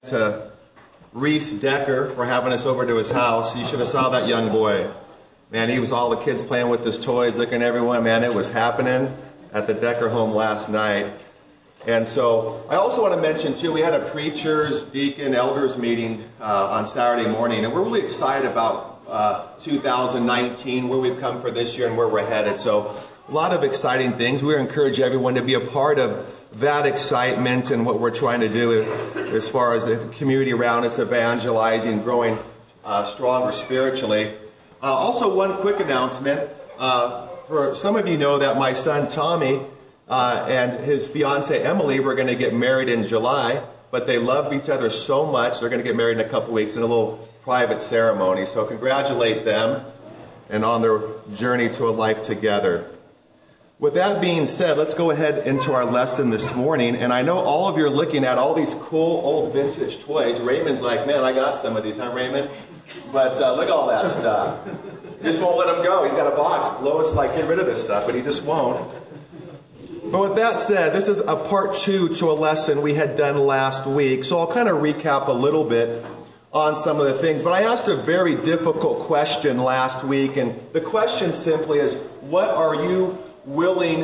To Reese Decker for having us over to his house. You should have saw that young boy. Man, he was all the kids playing with his toys, looking at everyone. Man, it was happening at the Decker home last night. And so I also want to mention, too, we had a preachers, deacon, elders meeting on Saturday morning. And we're really excited about 2019, where we've come for this year and where we're headed. So a lot of exciting things. We encourage everyone to be a part of that excitement and what we're trying to do as far as the community around us, evangelizing, growing stronger spiritually. Also, one quick announcement. For some of you know that my son Tommy and his fiancée Emily were going to get married in July, but they love each other so much they're going to get married in a couple weeks in a little private ceremony. So congratulate them and on their journey to a life together. With that being said, let's go ahead into our lesson this morning. And I know all of you are looking at all these cool old vintage toys. Raymond's like, man, I got some of these, huh, Raymond? But look at all that stuff. He just won't let him go. He's got a box. Lois is like, get rid of this stuff, but he just won't. But with that said, this is a part 2 to a lesson we had done last week. So I'll kind of recap a little bit on some of the things. But I asked a very difficult question last week. And the question simply is, what are you willing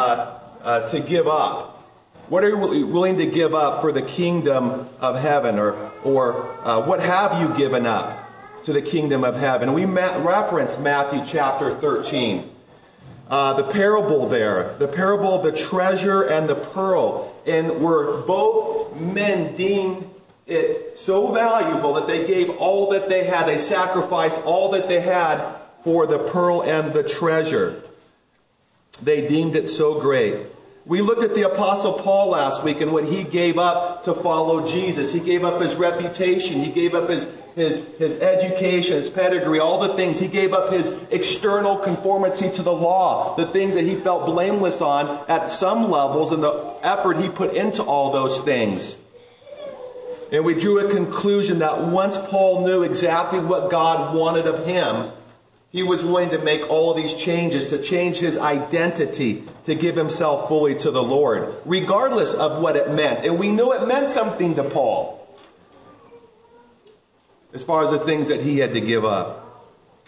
to give up? What are you willing to give up for the kingdom of heaven? Or what have you given up to the kingdom of heaven? We reference Matthew chapter 13. The parable there, the parable of the treasure and the pearl. And where both men deemed it so valuable that they gave all that they had. They sacrificed all that they had for the pearl and the treasure. They deemed it so great. We looked at the Apostle Paul last week and what he gave up to follow Jesus. He gave up his reputation. He gave up his education, his pedigree, all the things. He gave up his external conformity to the law, the things that he felt blameless on at some levels, and the effort he put into all those things. And we drew a conclusion that once Paul knew exactly what God wanted of him, he was willing to make all of these changes, to change his identity, to give himself fully to the Lord, regardless of what it meant. And we know it meant something to Paul, as far as the things that he had to give up.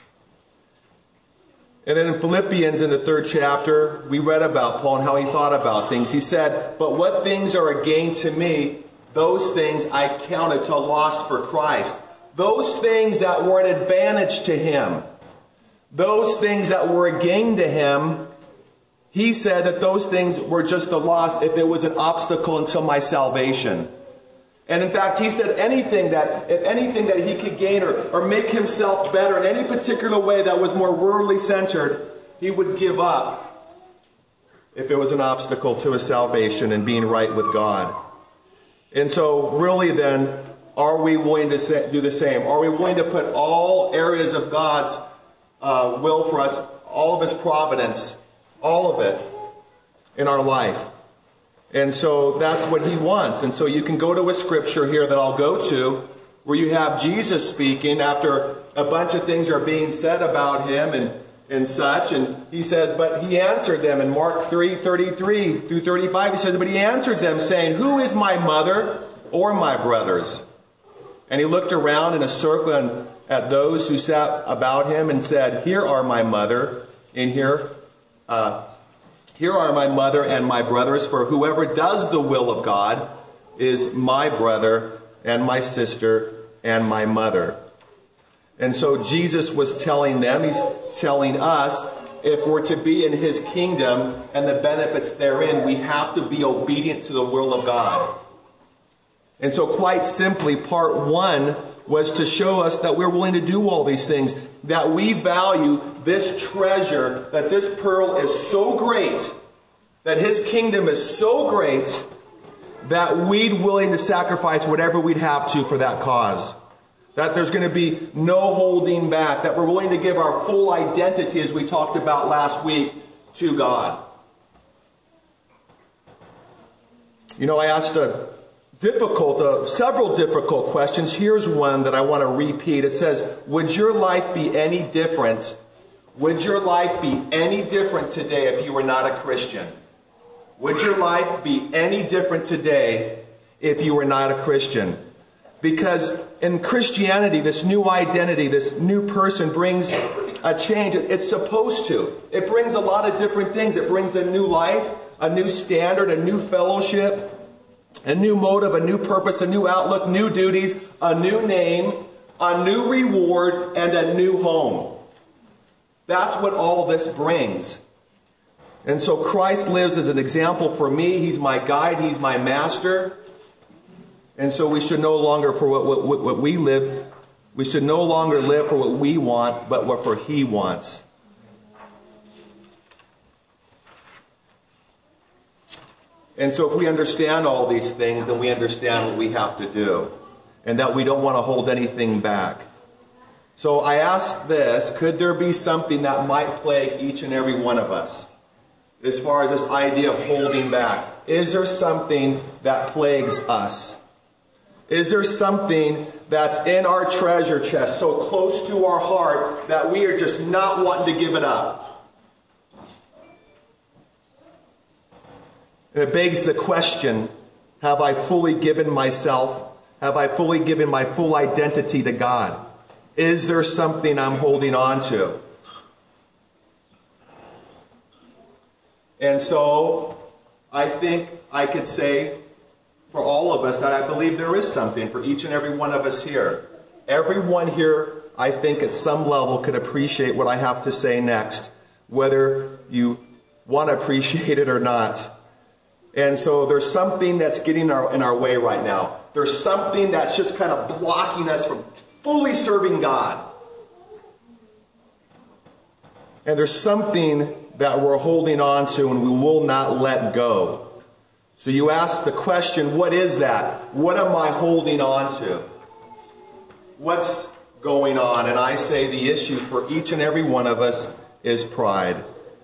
And then in Philippians, in the 3rd chapter, we read about Paul and how he thought about things. He said, "But what things are a gain to me, those things I counted to loss for Christ." Those things that were an advantage to him, those things that were a gain to him, he said that those things were just a loss if it was an obstacle until my salvation. And in fact, he said if anything that he could gain or make himself better in any particular way that was more worldly centered, he would give up if it was an obstacle to his salvation and being right with God. And so really then, are we willing to do the same? Are we willing to put all areas of God's will for us, all of his providence, all of it in our life? And so that's what he wants. And so you can go to a scripture here that I'll go to where you have Jesus speaking after a bunch of things are being said about him and such. And he says, but he answered them in Mark 3:33 through 35. He says, but he answered them saying, "Who is my mother or my brothers?" And he looked around in a circle at those who sat about him and said, "Here are my mother, and here are my mother and my brothers, for whoever does the will of God is my brother and my sister and my mother." And so Jesus was telling them, he's telling us, if we're to be in his kingdom and the benefits therein, we have to be obedient to the will of God. And so quite simply, part 1 was to show us that we're willing to do all these things, that we value this treasure, that this pearl is so great, that his kingdom is so great, that we'd willing to sacrifice whatever we'd have to for that cause. That there's going to be no holding back, that we're willing to give our full identity, as we talked about last week, to God. You know, I asked several difficult questions. Here's one that I want to repeat. It says, would your life be any different? Would your life be any different today if you were not a Christian? Would your life be any different today if you were not a Christian? Because in Christianity, this new identity, this new person brings a change. It's supposed to. It brings a lot of different things. It brings a new life, a new standard, a new fellowship, a new motive, a new purpose, a new outlook, new duties, a new name, a new reward, and a new home. That's what all this brings. And so Christ lives as an example for me. He's my guide. He's my master. And so we should no longer, for what we live, we should no longer live for what we want, but what for He wants. And so if we understand all these things, then we understand what we have to do. And that we don't want to hold anything back. So I ask this, could there be something that might plague each and every one of us? As far as this idea of holding back. Is there something that plagues us? Is there something that's in our treasure chest, so close to our heart, that we are just not wanting to give it up? And it begs the question, have I fully given myself? Have I fully given my full identity to God? Is there something I'm holding on to? And so, I think I could say for all of us that I believe there is something for each and every one of us here. Everyone here, I think at some level, could appreciate what I have to say next, whether you want to appreciate it or not. And so there's something that's getting in our way right now. There's something that's just kind of blocking us from fully serving God. And there's something that we're holding on to and we will not let go. So you ask the question, what is that? What am I holding on to? What's going on? And I say the issue for each and every one of us is pride.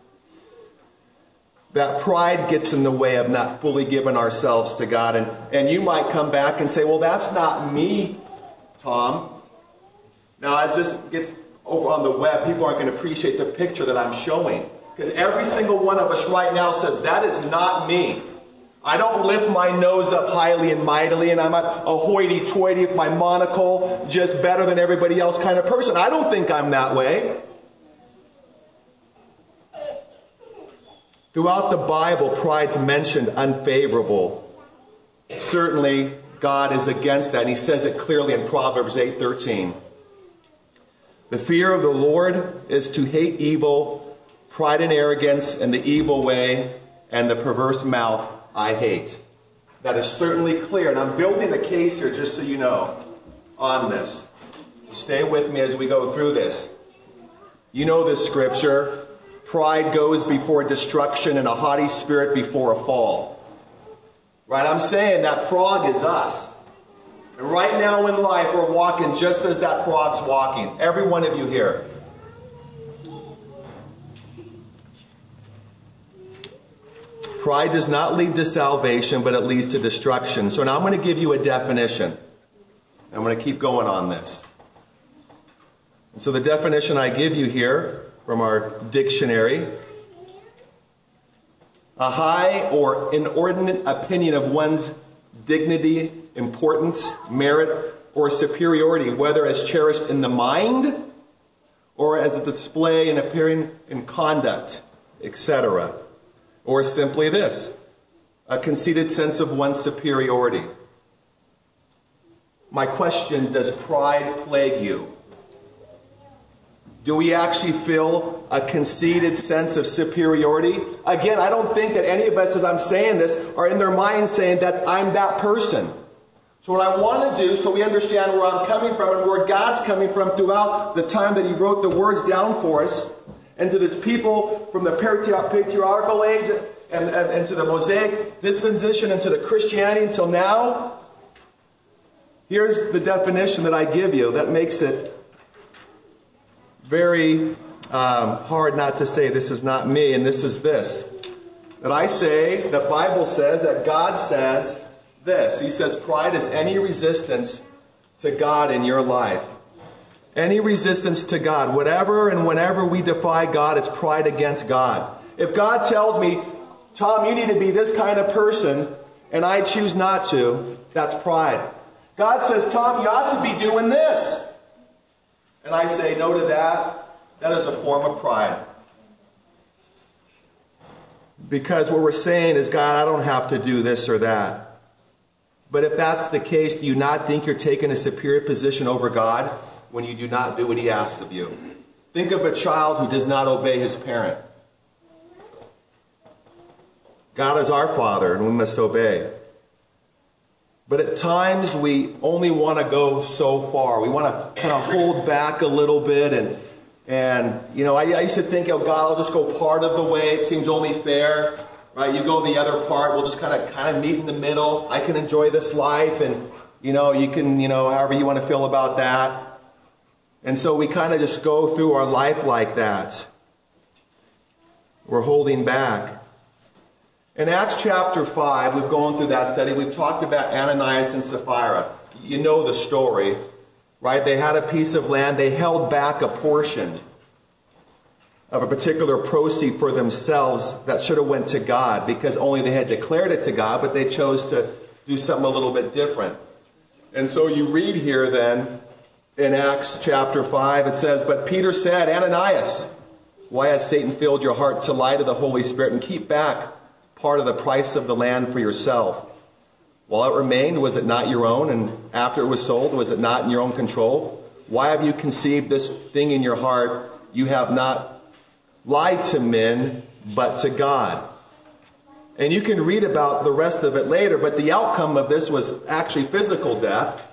That pride gets in the way of not fully giving ourselves to God. And you might come back and say, well, that's not me, Tom. Now, as this gets over on the web, people aren't going to appreciate the picture that I'm showing. Because every single one of us right now says, that is not me. I don't lift my nose up highly and mightily, and I'm not a hoity-toity with my monocle, just better than everybody else kind of person. I don't think I'm that way. Throughout the Bible, pride's mentioned unfavorable. Certainly, God is against that, and He says it clearly in Proverbs 8:13. The fear of the Lord is to hate evil, pride and arrogance, and the evil way, and the perverse mouth I hate. That is certainly clear, and I'm building a case here just so you know on this. So stay with me as we go through this. You know this scripture. Pride goes before destruction and a haughty spirit before a fall. Right? I'm saying that frog is us. And right now in life we're walking just as that frog's walking. Every one of you here. Pride does not lead to salvation, but it leads to destruction. So now I'm going to give you a definition. I'm going to keep going on this. And so the definition I give you here from our dictionary: a high or inordinate opinion of one's dignity, importance, merit, or superiority, whether as cherished in the mind or as a display and appearing in conduct, etc. Or simply this: a conceited sense of one's superiority. My question, does pride plague you? Do we actually feel a conceited sense of superiority? Again, I don't think that any of us, as I'm saying this, are in their mind saying that I'm that person. So what I want to do, so we understand where I'm coming from and where God's coming from throughout the time that He wrote the words down for us, and to this people from the patriarchal age and to the Mosaic dispensation and to the Christianity until now, here's the definition that I give you that makes it very hard not to say this is not me, and this is this. That I say, the Bible says, that God says this. He says pride is any resistance to God in your life. Any resistance to God. Whatever and whenever we defy God, it's pride against God. If God tells me, Tom, you need to be this kind of person, and I choose not to, that's pride. God says, Tom, you ought to be doing this. And I say no to that. That is a form of pride. Because what we're saying is, God, I don't have to do this or that. But if that's the case, do you not think you're taking a superior position over God when you do not do what he asks of you? Think of a child who does not obey his parent. God is our Father, and we must obey. But at times, we only want to go so far. We want to kind of hold back a little bit. And you know, I used to think, oh, God, I'll just go part of the way. It seems only fair. Right? You go the other part. We'll just kind of meet in the middle. I can enjoy this life. And, you can, however you want to feel about that. And so we kind of just go through our life like that. We're holding back. In Acts chapter 5, we've gone through that study. We've talked about Ananias and Sapphira. You know the story, right? They had a piece of land. They held back a portion of a particular proceed for themselves that should have went to God, because only they had declared it to God, but they chose to do something a little bit different. And so you read here then, in Acts chapter 5, it says, "But Peter said, Ananias, why has Satan filled your heart to lie to the Holy Spirit and keep back part of the price of the land for yourself? While it remained, was it not your own? And after it was sold, was it not in your own control? Why have you conceived this thing in your heart? You have not lied to men, but to God." And you can read about the rest of it later, but the outcome of this was actually physical death.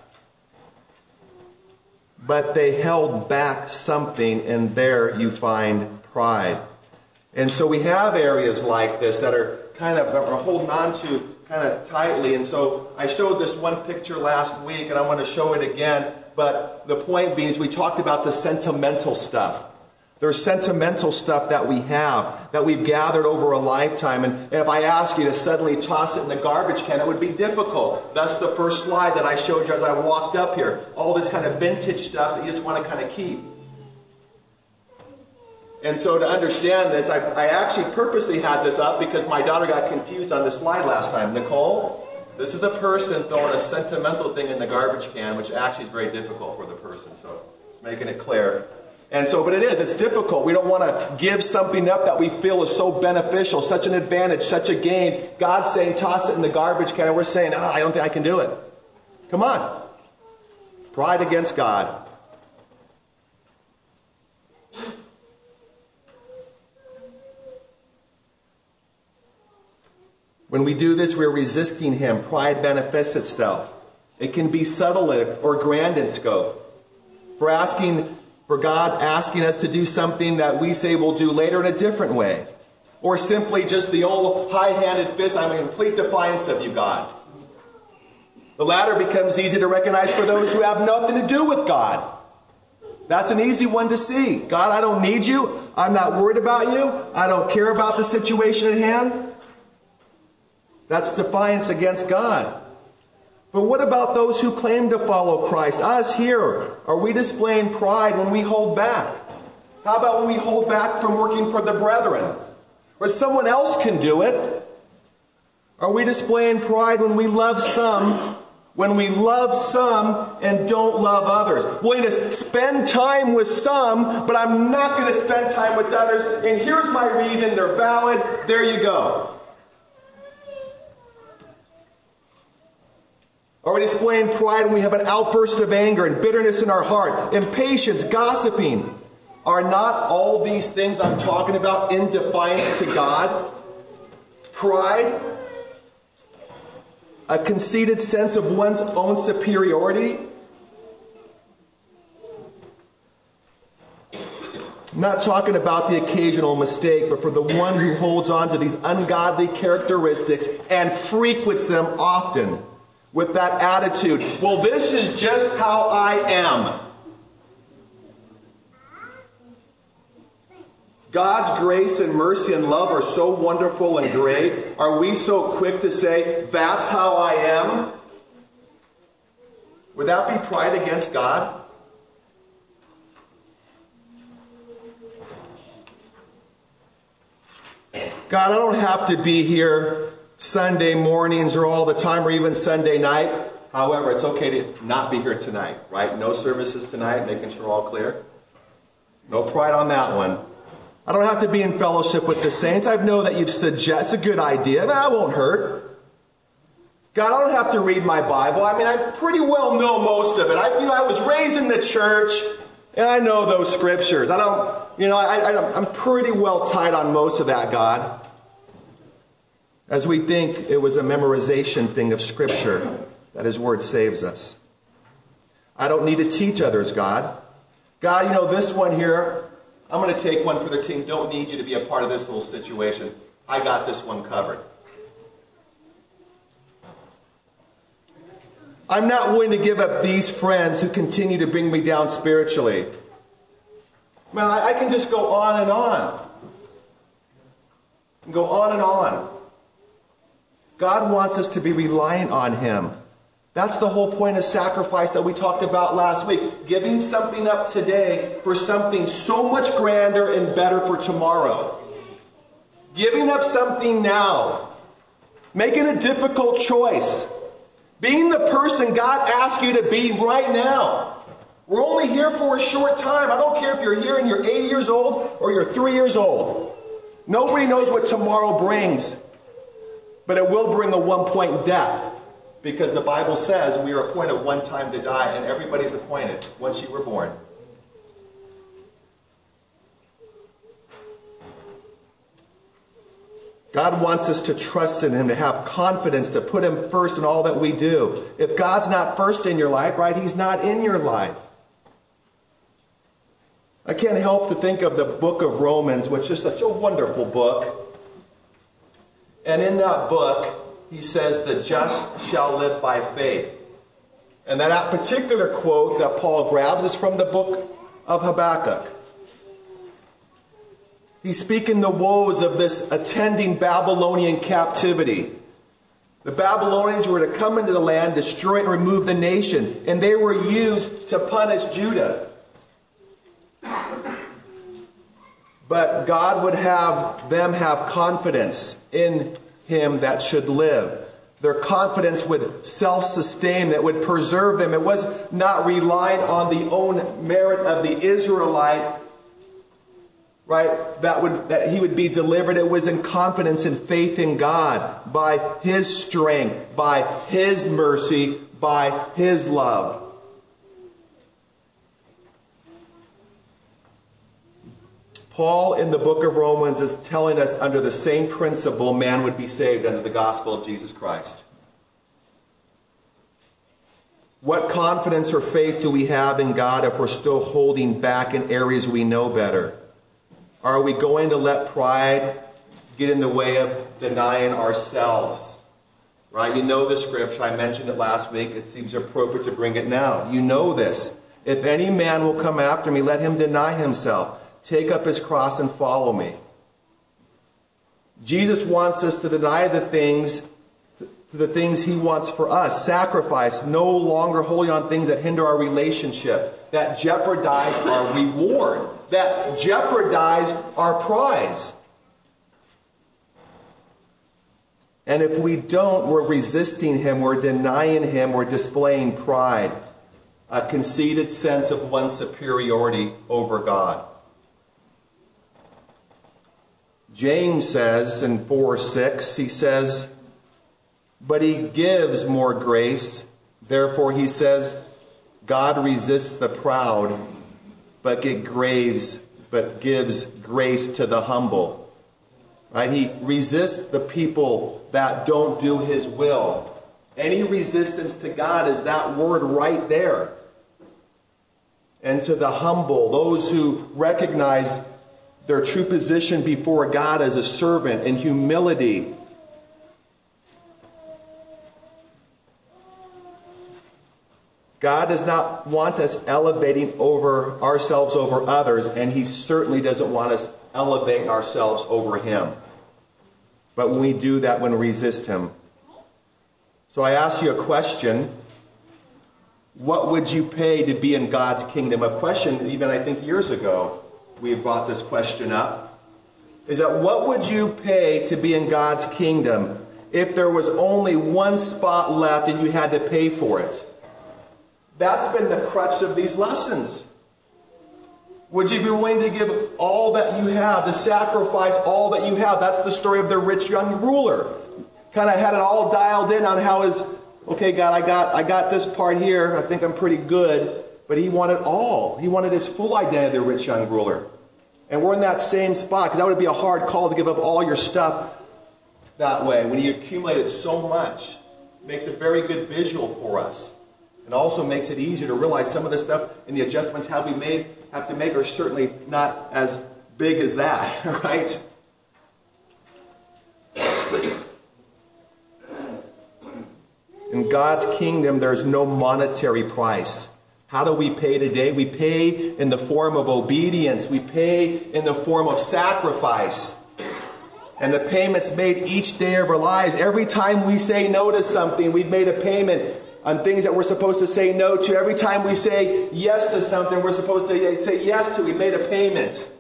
But they held back something, and there you find pride. And so we have areas like this that are we're holding on to kind of tightly. And so I showed this one picture last week, and I want to show it again. But the point being is we talked about the sentimental stuff. There's sentimental stuff that we have, that we've gathered over a lifetime. And if I ask you to suddenly toss it in the garbage can, it would be difficult. That's the first slide that I showed you as I walked up here. All this kind of vintage stuff that you just want to kind of keep. And so to understand this, I actually purposely had this up because my daughter got confused on this slide last time. Nicole, this is a person throwing a sentimental thing in the garbage can, which actually is very difficult for the person. So just making it clear. And so, but it's difficult. We don't want to give something up that we feel is so beneficial, such an advantage, such a gain. God's saying, toss it in the garbage can, and we're saying, I don't think I can do it. Come on. Pride against God. When we do this, we're resisting Him. Pride manifests itself. It can be subtle or grand in scope. For God asking us to do something that we say we'll do later in a different way. Or simply just the old high-handed fist, I'm in complete defiance of you, God. The latter becomes easy to recognize for those who have nothing to do with God. That's an easy one to see. God, I don't need you. I'm not worried about you. I don't care about the situation at hand. That's defiance against God. But what about those who claim to follow Christ? Us here, are we displaying pride when we hold back? How about when we hold back from working for the brethren? Or someone else can do it? Are we displaying pride when we love some and don't love others? Willing to spend time with some, but I'm not going to spend time with others. And here's my reason. They're valid. There you go. Are we displaying pride when we have an outburst of anger and bitterness in our heart, impatience, gossiping? Are not all these things I'm talking about in defiance to God? Pride, a conceited sense of one's own superiority. I'm not talking about the occasional mistake, but for the one who holds on to these ungodly characteristics and frequents them often. With that attitude, well, this is just how I am. God's grace and mercy and love are so wonderful and great. Are we so quick to say, that's how I am? Would that be pride against God? God, I don't have to be here Sunday mornings or all the time or even Sunday night. However, it's okay to not be here tonight, right? No services tonight, making sure all clear. No pride on that one. I don't have to be in fellowship with the saints. I know that you've suggested it's a good idea. That won't hurt. God, I don't have to read my Bible. I mean, I pretty well know most of it. I was raised in the church, and I know those scriptures. I'm pretty well tight on most of that, God. As we think it was a memorization thing of Scripture, that His Word saves us. I don't need to teach others, God. God, this one here, I'm going to take one for the team. Don't need you to be a part of this little situation. I got this one covered. I'm not willing to give up these friends who continue to bring me down spiritually. Man, I can just go on and on. And go on and on. God wants us to be reliant on Him. That's the whole point of sacrifice that we talked about last week. Giving something up today for something so much grander and better for tomorrow. Giving up something now. Making a difficult choice. Being the person God asks you to be right now. We're only here for a short time. I don't care if you're here and you're 80 years old or you're 3 years old. Nobody knows what tomorrow brings. But it will bring a one-point death. Because the Bible says we are appointed one time to die, and everybody's appointed once you were born. God wants us to trust in Him, to have confidence, to put Him first in all that we do. If God's not first in your life, right, He's not in your life. I can't help to think of the book of Romans, which is such a wonderful book. And in that book, he says, the just shall live by faith. And that particular quote that Paul grabs is from the book of Habakkuk. He's speaking the woes of this attending Babylonian captivity. The Babylonians were to come into the land, destroy and remove the nation, and they were used to punish Judah. But God would have them have confidence in Him that should live. Their confidence would self-sustain, that would preserve them. It was not relying on the own merit of the Israelite, right? That he would be delivered. It was in confidence and faith in God, by His strength, by His mercy, by His love. Paul in the book of Romans is telling us under the same principle man would be saved under the gospel of Jesus Christ. What confidence or faith do we have in God if we're still holding back in areas we know better? Are we going to let pride get in the way of denying ourselves? Right? You know the scripture. I mentioned it last week. It seems appropriate to bring it now. You know this. If any man will come after me, let him deny himself. Take up his cross and follow me. Jesus wants us to deny the things He wants for us. Sacrifice, no longer holding on things that hinder our relationship, that jeopardize our reward, that jeopardize our prize. And if we don't, we're resisting Him, we're denying Him, we're displaying pride, a conceited sense of one's superiority over God. James says in 4:6, he says, but He gives more grace. Therefore, he says, God resists the proud, but gives grace to the humble. Right? He resists the people that don't do His will. Any resistance to God is that word right there. And to the humble, those who recognize their true position before God as a servant in humility. God does not want us elevating ourselves over others, and He certainly doesn't want us elevating ourselves over Him. But when we do that, when we resist Him. So I ask you a question. What would you pay to be in God's kingdom? A question even I think years ago we brought this question up. Is that what would you pay to be in God's kingdom? if there was only one spot left and you had to pay for it? That's been the crux of these lessons. Would you be willing to give all that you have, to sacrifice all that you have? That's the story of the rich young ruler. Kind of had it all dialed in on how his, okay, God, I got this part here. I think I'm pretty good. But he wanted all. He wanted his full identity, the rich young ruler. And we're in that same spot, because that would be a hard call to give up all your stuff that way. When you accumulated so much, it makes a very good visual for us. It also makes it easier to realize some of the stuff and the adjustments have to make are certainly not as big as that, right? In God's kingdom, there's no monetary price. How do we pay today? We pay in the form of obedience. We pay in the form of sacrifice. And the payments made each day of our lives. Every time we say no to something, we've made a payment on things that we're supposed to say no to. Every time we say yes to something we're supposed to say yes to, we made a payment.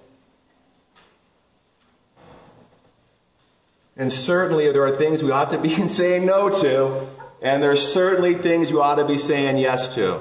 And certainly there are things we ought to be saying no to, and there are certainly things we ought to be saying yes to.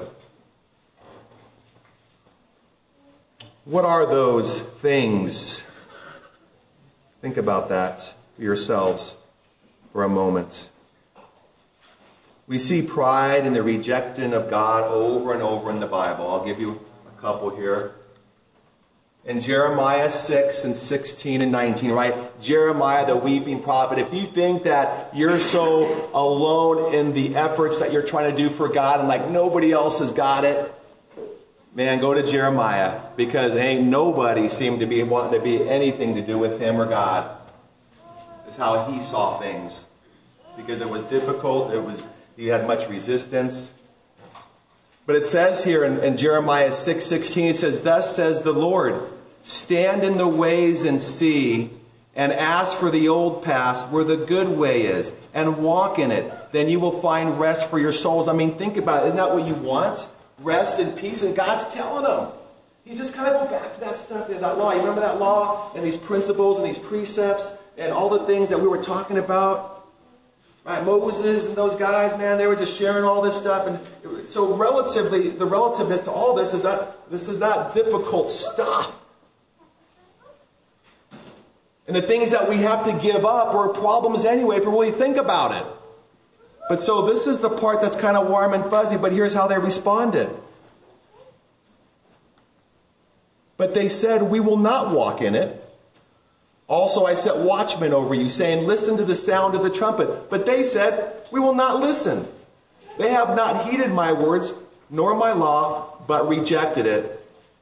What are those things? Think about that for yourselves for a moment. We see pride and the rejection of God over and over in the Bible. I'll give you a couple here. In Jeremiah 6 and 16 and 19, right? Jeremiah, the weeping prophet. If you think that you're so alone in the efforts that you're trying to do for God and like nobody else has got it, man, go to Jeremiah, because ain't nobody seemed to be wanting to be anything to do with him or God. That's how he saw things. Because it was difficult, he had much resistance. But it says here in Jeremiah 6:16, it says, "Thus says the Lord, stand in the ways and see, and ask for the old path where the good way is, and walk in it. Then you will find rest for your souls." I mean, think about it. Isn't that what you want? Rest and peace. And God's telling them. He's just kind of going back to that stuff, that law. You remember that law and these principles and these precepts and all the things that we were talking about? Right, Moses and those guys, man, they were just sharing all this stuff. And so relatively, the relativeness to all this is not difficult stuff. And the things that we have to give up are problems anyway if we really think about it. But so this is the part that's kind of warm and fuzzy, but here's how they responded. But they said, "We will not walk in it. Also, I set watchmen over you, saying, listen to the sound of the trumpet." But they said, "We will not listen. They have not heeded my words, nor my law, but rejected it."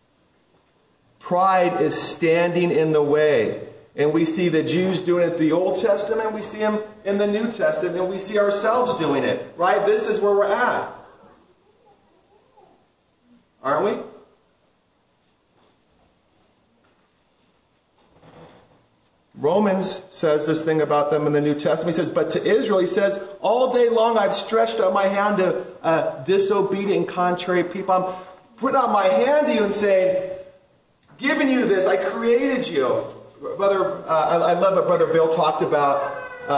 Pride is standing in the way. And we see the Jews doing it in the Old Testament. We see them in the New Testament. And we see ourselves doing it. Right? This is where we're at. Aren't we? Romans says this thing about them in the New Testament. He says, "But to Israel," he says, "all day long I've stretched out my hand to disobedient, contrary people." I'm putting out my hand to you and saying, giving you this, I created you. Brother, I love what Brother Bill talked about.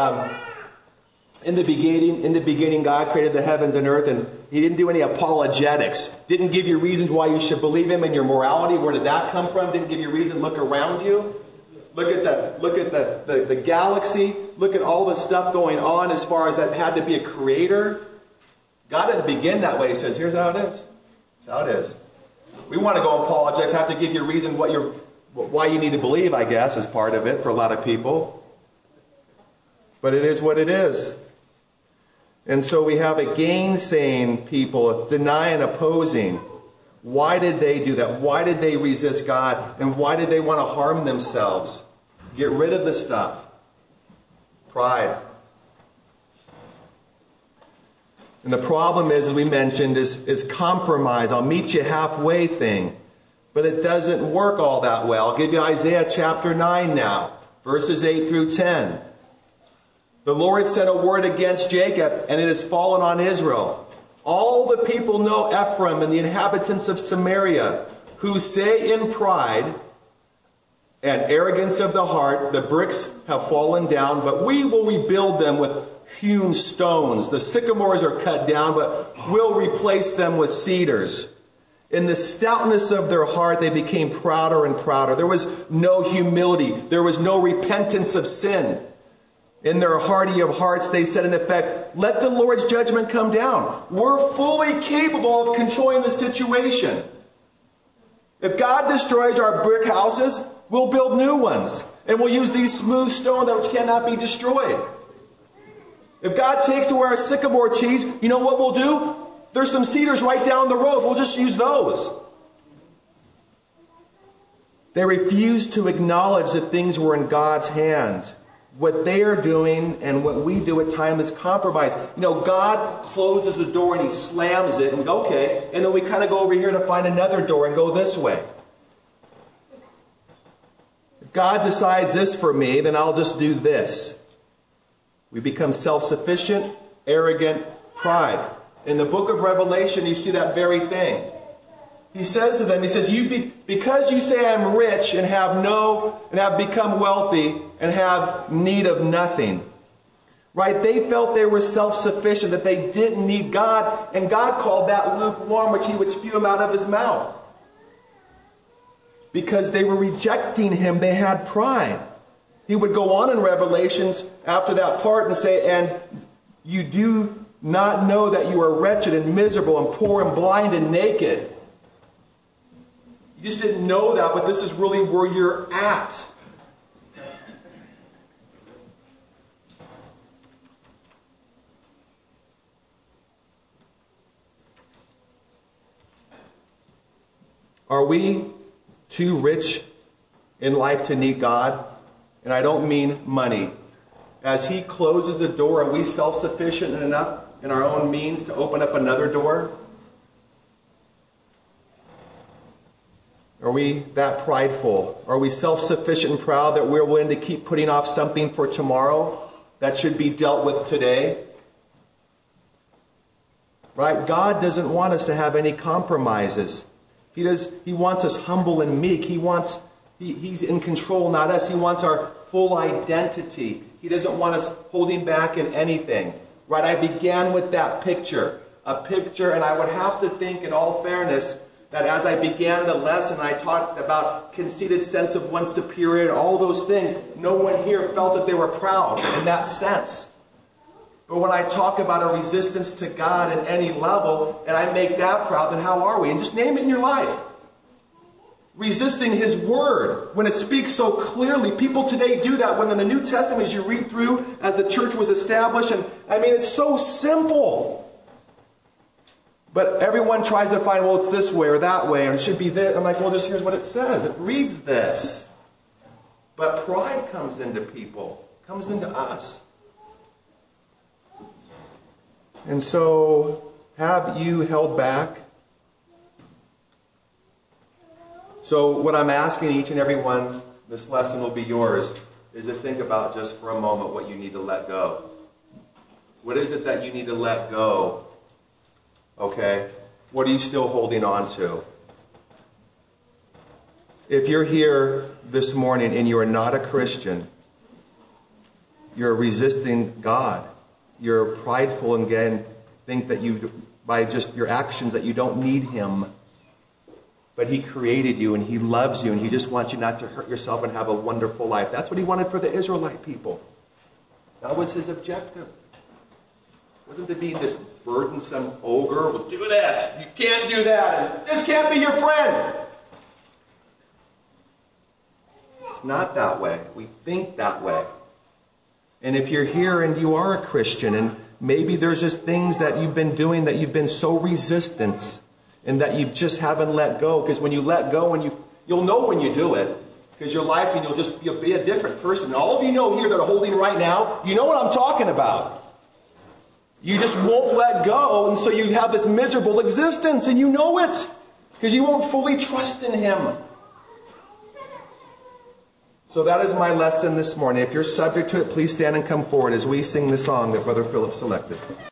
In the beginning, God created the heavens and earth, and he didn't do any apologetics. Didn't give you reasons why you should believe him and your morality. Where did that come from? Didn't give you reason. Look around you. Look at the galaxy. Look at all the stuff going on as far as that had to be a creator. God didn't begin that way. He says, here's how it is. That's how it is. We want to go on apologetics, have to give you a reason why you need to believe, I guess, is part of it for a lot of people. But it is what it is. And so we have a gainsaying people, denying, opposing. Why did they do that? Why did they resist God? And why did they want to harm themselves? Get rid of the stuff. Pride. And the problem is, as we mentioned, is compromise. I'll meet you halfway thing. But it doesn't work all that well. I'll give you Isaiah chapter 9 now, verses 8 through 10. "The Lord sent a word against Jacob, and it has fallen on Israel. All the people know Ephraim and the inhabitants of Samaria, who say in pride and arrogance of the heart, the bricks have fallen down, but we will rebuild them with hewn stones. The sycamores are cut down, but we'll replace them with cedars. In the stoutness of their heart, they became prouder and prouder. There was no humility. There was no repentance of sin. In their hearty of hearts, they said, in effect, let the Lord's judgment come down. We're fully capable of controlling the situation. If God destroys our brick houses, we'll build new ones. And we'll use these smooth stones which cannot be destroyed. If God takes away our sycamore trees, you know what we'll do? There's some cedars right down the road. We'll just use those. They refused to acknowledge that things were in God's hands. What they are doing and what we do at times is compromise. You know, God closes the door and he slams it and we go, okay. And then we kind of go over here to find another door and go this way. If God decides this for me, then I'll just do this. We become self-sufficient, arrogant, pride. In the book of Revelation, you see that very thing. He says to them, he says, because you say I'm rich and have become wealthy and have need of nothing. Right? They felt they were self-sufficient, that they didn't need God. And God called that lukewarm, which he would spew them out of his mouth. Because they were rejecting him, they had pride. He would go on in Revelations after that part and say, and you do not know that you are wretched and miserable and poor and blind and naked. You just didn't know that, but this is really where you're at. Are we too rich in life to need God? And I don't mean money. As he closes the door, are we self-sufficient enough in our own means to open up another door? Are we that prideful? Are we self-sufficient and proud that we're willing to keep putting off something for tomorrow that should be dealt with today? Right? God doesn't want us to have any compromises. He wants us humble and meek. He's in control, not us. He wants our full identity. He doesn't want us holding back in anything. Right? I began with that picture. A picture, and I would have to think in all fairness that as I began the lesson, I talked about conceited sense of one's superior, all those things. No one here felt that they were proud in that sense. But when I talk about a resistance to God in any level, and I make that proud, then how are we? And just name it in your life. Resisting his word when it speaks so clearly. People today do that when in the New Testament, as you read through, as the church was established, and I mean, it's so simple. But everyone tries to find, well, it's this way or that way, and it should be this. I'm like, well, just here's what it says. It reads this. But pride comes into people, comes into us. And so, have you held back? So what I'm asking each and every one, this lesson will be yours, is to think about just for a moment what you need to let go. What is it that you need to let go? Okay? What are you still holding on to? If you're here this morning and you are not a Christian, you're resisting God. You're prideful and again think that you, by just your actions, that you don't need him. But he created you and he loves you and he just wants you not to hurt yourself and have a wonderful life. That's what he wanted for the Israelite people. That was his objective. It wasn't to be this burdensome ogre. Well, do this. You can't do that. And this can't be your friend. It's not that way. We think that way. And if you're here and you are a Christian and maybe there's just things that you've been doing that you've been so resistant and that you just haven't let go. Because when you let go, and you'll know when you do it. Because your life, and you'll be a different person. All of you know here that are holding right now, you know what I'm talking about. You just won't let go, and so you have this miserable existence, and you know it. Because you won't fully trust in him. So that is my lesson this morning. If you're subject to it, please stand and come forward as we sing the song that Brother Philip selected.